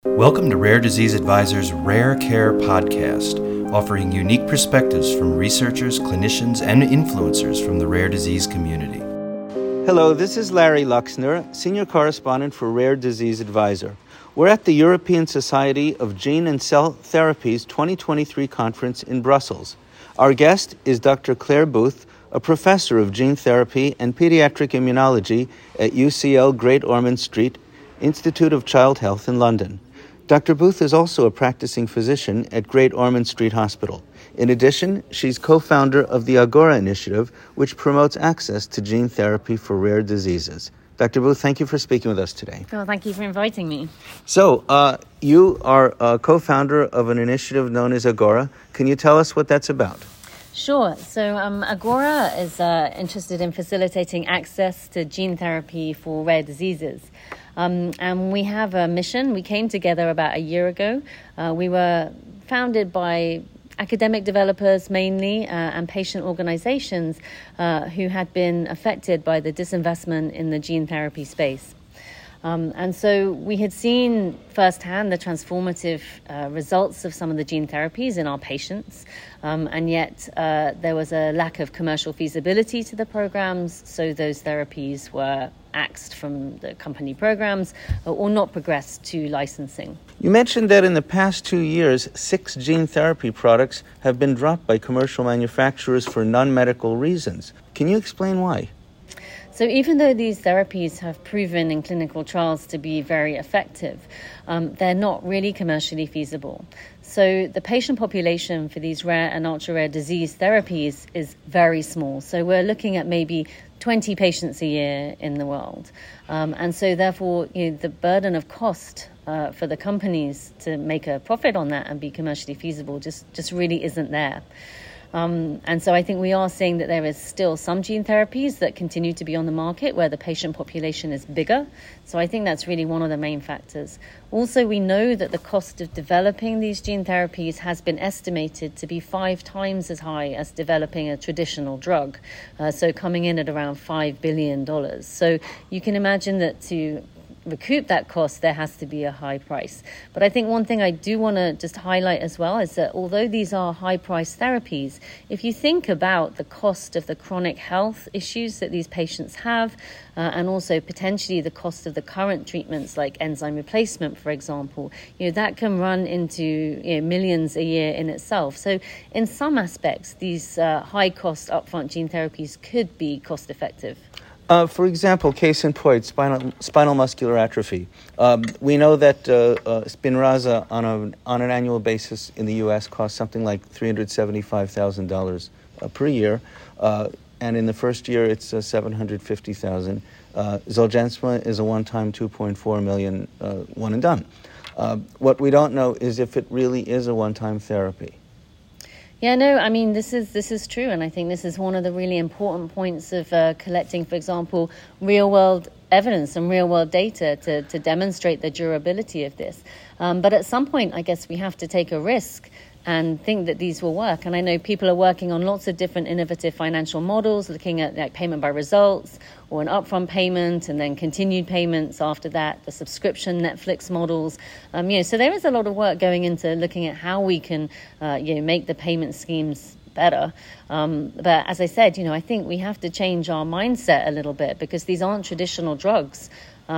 Welcome to Rare Disease Advisor's Rare Care podcast, offering unique perspectives from researchers, clinicians, and influencers from the rare disease community. Hello, this is Larry Luxner, Senior Correspondent for Rare Disease Advisor. We're at the European Society of Gene and Cell Therapies 2023 conference in Brussels. Our guest is Dr. Claire Booth, a professor of gene therapy and pediatric immunology at UCL Great Ormond Street Institute of Child Health in London. Dr. Booth is also a practicing physician at Great Ormond Street Hospital. In addition, she's co-founder of the Agora Initiative, which promotes access to gene therapy for rare diseases. Dr. Booth, thank you for speaking with us today. Well, thank you for inviting me. So, you are a co-founder of an initiative known as Agora. Can you tell us what that's about? Sure. So Agora is interested in facilitating access to gene therapy for rare diseases. And we have a mission. We came together about a year ago. We were founded by academic developers mainly and patient organizations who had been affected by the disinvestment in the gene therapy space. And so we had seen firsthand the transformative results of some of the gene therapies in our patients, and yet there was a lack of commercial feasibility to the programs, so those therapies were axed from the company programs or not progressed to licensing. You mentioned that in the past 2 years, 6 gene therapy products have been dropped by commercial manufacturers for non-medical reasons. Can you explain why? So even though these therapies have proven in clinical trials to be very effective, they're not really commercially feasible. So the patient population for these rare and ultra-rare disease therapies is very small. So we're looking at maybe 20 patients a year in the world. And so therefore, the burden of cost for the companies to make a profit on that and be commercially feasible just really isn't there. And so I think we are seeing that there is still some gene therapies that continue to be on the market where the patient population is bigger. So I think that's really one of the main factors. Also, we know that the cost of developing these gene therapies has been estimated to be 5 times as high as developing a traditional drug. So coming in at around $5 billion. So you can imagine that to recoup that cost, there has to be a high price. But I think one thing I do want to just highlight as well is that although these are high-priced therapies, if you think about the cost of the chronic health issues that these patients have, and also potentially the cost of the current treatments like enzyme replacement, for example, that can run into millions a year in itself. So in some aspects, these high-cost upfront gene therapies could be cost-effective. For example, case in point, spinal muscular atrophy. We know that Spinraza on an annual basis in the U.S. costs something like $375,000 per year, and in the first year it's $750,000. Zolgensma is a one-time $2.4 million one and done. What we don't know is if it really is a one-time therapy. Yeah, no, I mean, this is true. And I think this is one of the really important points of collecting, for example, real-world evidence and real-world data to demonstrate the durability of this. But at some point, I guess we have to take a risk and think that these will work. And I know people are working on lots of different innovative financial models, looking at like payment by results or an upfront payment and then continued payments after that, the subscription Netflix models. So there is a lot of work going into looking at how we can make the payment schemes better. But as I said, I think we have to change our mindset a little bit because these aren't traditional drugs.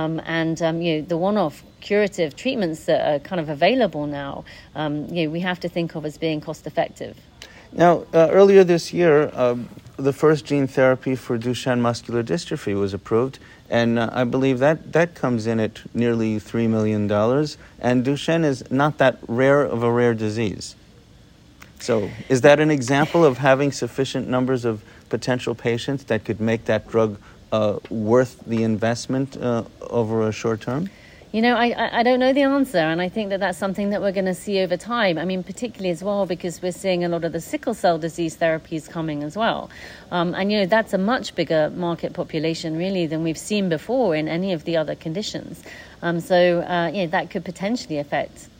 The one-off curative treatments that are kind of available now, we have to think of as being cost-effective. Now, earlier this year, the first gene therapy for Duchenne muscular dystrophy was approved, and I believe that comes in at nearly $3 million, and Duchenne is not that rare of a rare disease. So is that an example of having sufficient numbers of potential patients that could make that drug worth the investment over a short term? I don't know the answer, and I think that that's something that we're going to see over time. I mean, particularly as well because we're seeing a lot of the sickle cell disease therapies coming as well. That's a much bigger market population, really, than we've seen before in any of the other conditions. That could potentially affect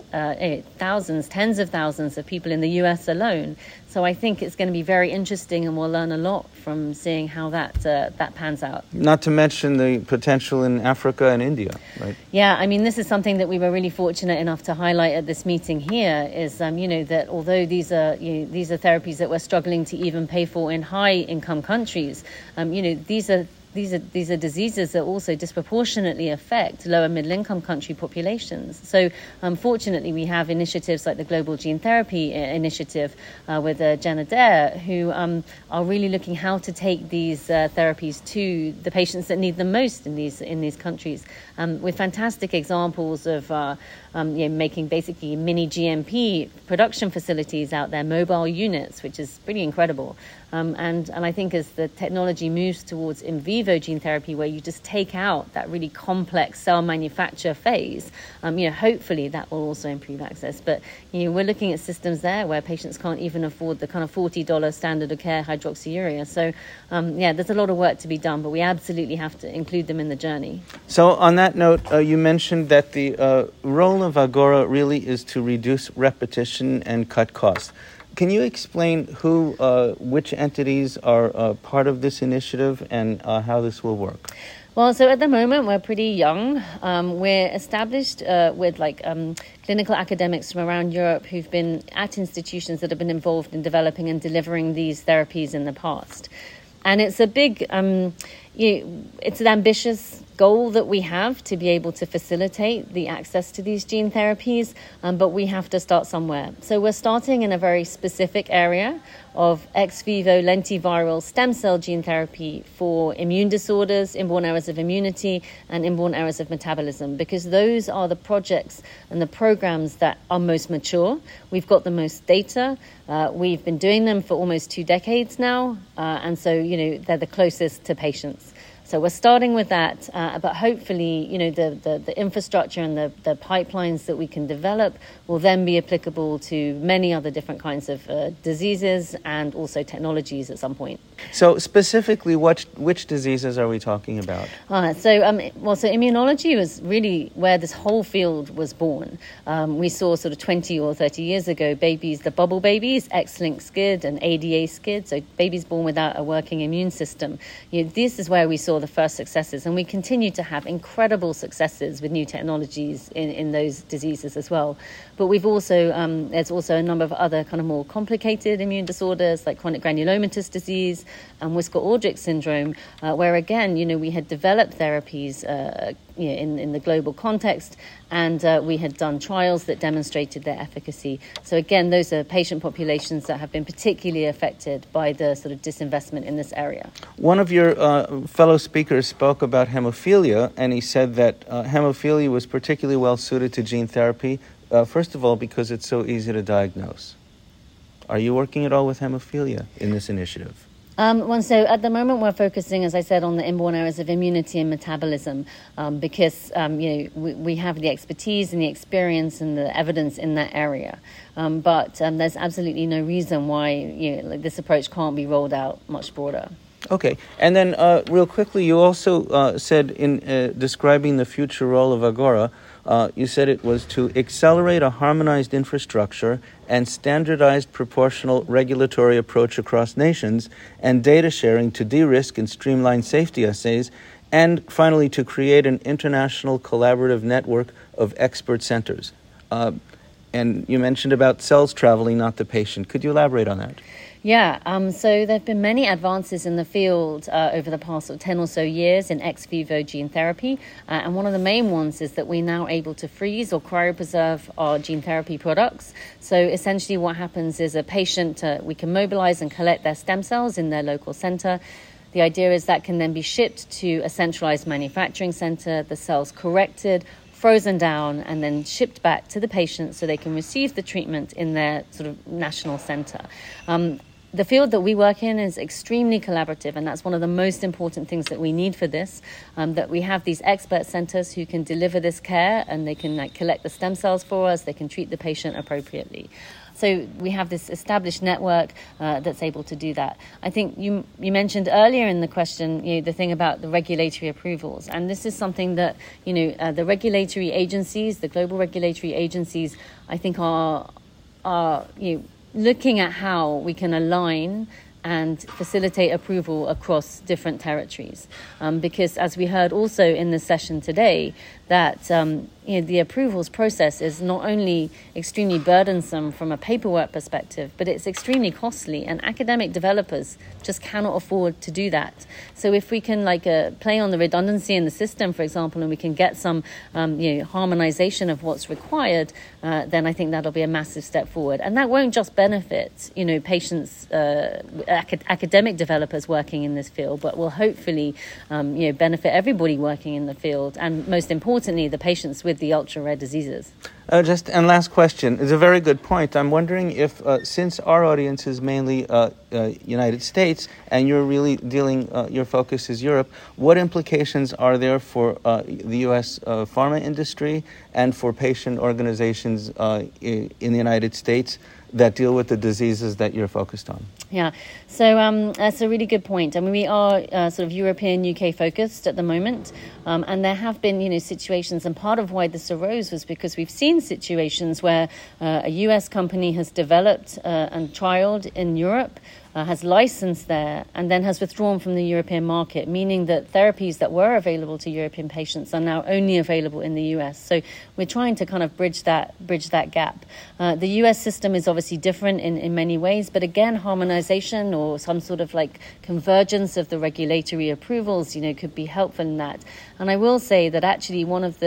thousands, tens of thousands of people in the US alone. So I think it's going to be very interesting, and we'll learn a lot from seeing how that pans out. Not to mention the potential in Africa and India, right? Yeah, I mean, this is something that we were really fortunate enough to highlight at this meeting here, is, that although these are therapies that we're struggling to even pay for in high-income countries, these are diseases that also disproportionately affect lower middle-income country populations. So, fortunately, we have initiatives like the Global Gene Therapy Initiative with Jenna Dare, who are really looking how to take these therapies to the patients that need them most in these countries, with fantastic examples of making basically mini GMP production facilities out there, mobile units, which is pretty incredible. And I think as the technology moves towards in vivo gene therapy, where you just take out that really complex cell manufacture phase, hopefully that will also improve access. But we're looking at systems there where patients can't even afford the kind of $40 standard of care hydroxyurea. So there's a lot of work to be done, but we absolutely have to include them in the journey. So on that note, you mentioned that the role of Agora really is to reduce repetition and cut costs. Can you explain which entities are part of this initiative and how this will work? Well, so at the moment, we're pretty young. We're established with clinical academics from around Europe who've been at institutions that have been involved in developing and delivering these therapies in the past. And it's a big, it's an ambitious goal that we have to be able to facilitate the access to these gene therapies, but we have to start somewhere. So we're starting in a very specific area of ex vivo lentiviral stem cell gene therapy for immune disorders, inborn errors of immunity, and inborn errors of metabolism, because those are the projects and the programs that are most mature. We've got the most data. We've been doing them for almost 2 decades now, and so, they're the closest to patients. So we're starting with that, but hopefully, the infrastructure and the pipelines that we can develop will then be applicable to many other different kinds of diseases and also technologies at some point. So specifically, which diseases are we talking about? So immunology was really where this whole field was born. We saw sort of 20 or 30 years ago babies, the bubble babies, X-linked SCID and ADA SCID, so babies born without a working immune system. This is where we saw the first successes, and we continue to have incredible successes with new technologies in those diseases as well. But we've also, there's also a number of other kind of more complicated immune disorders like chronic granulomatous disease and Wiskott-Aldrich syndrome, where again, we had developed therapies in the global context, and we had done trials that demonstrated their efficacy. So again, those are patient populations that have been particularly affected by the sort of disinvestment in this area. One of your fellow speakers spoke about hemophilia, and he said that hemophilia was particularly well suited to gene therapy, first of all, because it's so easy to diagnose. Are you working at all with hemophilia in this initiative? So at the moment we're focusing, as I said, on the inborn errors of immunity and metabolism, because we have the expertise and the experience and the evidence in that area. But there's absolutely no reason why this approach can't be rolled out much broader. Okay, and then real quickly, you also said in describing the future role of Agora, you said it was to accelerate a harmonized infrastructure and standardized proportional regulatory approach across nations, and data sharing to de-risk and streamline safety assays, and finally to create an international collaborative network of expert centers. And you mentioned about cells traveling, not the patient. Could you elaborate on that? Yeah, so there have been many advances in the field over the past 10 or so years in ex vivo gene therapy. And one of the main ones is that we're now able to freeze or cryopreserve our gene therapy products. So essentially what happens is a patient, we can mobilize and collect their stem cells in their local center. The idea is that can then be shipped to a centralized manufacturing center, the cells corrected, frozen down, and then shipped back to the patient so they can receive the treatment in their sort of national center. the field that we work in is extremely collaborative, and that's one of the most important things that we need for this, that we have these expert centers who can deliver this care, and they can collect the stem cells for us, they can treat the patient appropriately. So we have this established network that's able to do that. I think you mentioned earlier in the question, the thing about the regulatory approvals, and this is something that the regulatory agencies, the global regulatory agencies, I think are looking at how we can align and facilitate approval across different territories, because as we heard also in the session today, that the approvals process is not only extremely burdensome from a paperwork perspective, but it's extremely costly, and academic developers just cannot afford to do that. So if we can play on the redundancy in the system, for example, and we can get some harmonization of what's required, then I think that'll be a massive step forward. And that won't just benefit patients, academic developers working in this field, but will hopefully benefit everybody working in the field, and most importantly, the patients with the ultra-rare diseases. And last question. It's a very good point. I'm wondering if, since our audience is mainly United States, and you're really dealing, your focus is Europe, what implications are there for the U.S. Pharma industry and for patient organizations in the United States that deal with the diseases that you're focused on? Yeah, so that's a really good point. I mean, we are sort of European, UK focused at the moment, and there have been, situations, and part of why this arose was because we've seen situations where a US company has developed and trialed in Europe, has licensed there, and then has withdrawn from the European market, meaning that therapies that were available to European patients are now only available in the US. So we're trying to kind of bridge that gap. The US system is obviously different in many ways, but again, harmonization or some sort of convergence of the regulatory approvals, could be helpful in that. And I will say that actually one of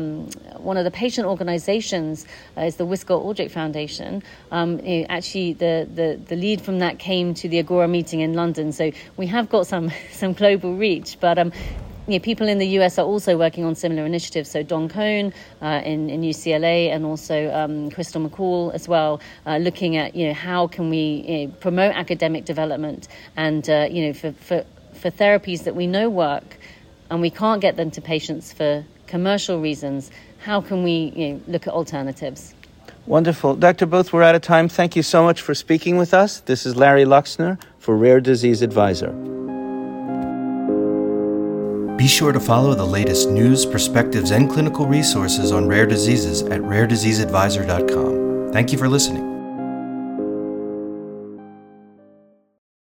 the patient organizations is the Wiskott-Aldrich Foundation. Actually, the lead from that came to the Agora meeting in London. So we have got some global reach, but people in the US are also working on similar initiatives. So Don Cohn in UCLA, and also Crystal McCall as well, looking at how can we promote academic development, and for therapies that we know work, and we can't get them to patients for commercial reasons, how can we look at alternatives? Wonderful. Dr. Booth, we're out of time. Thank you so much for speaking with us. This is Larry Luxner for Rare Disease Advisor. Be sure to follow the latest news, perspectives, and clinical resources on rare diseases at rarediseaseadvisor.com. Thank you for listening.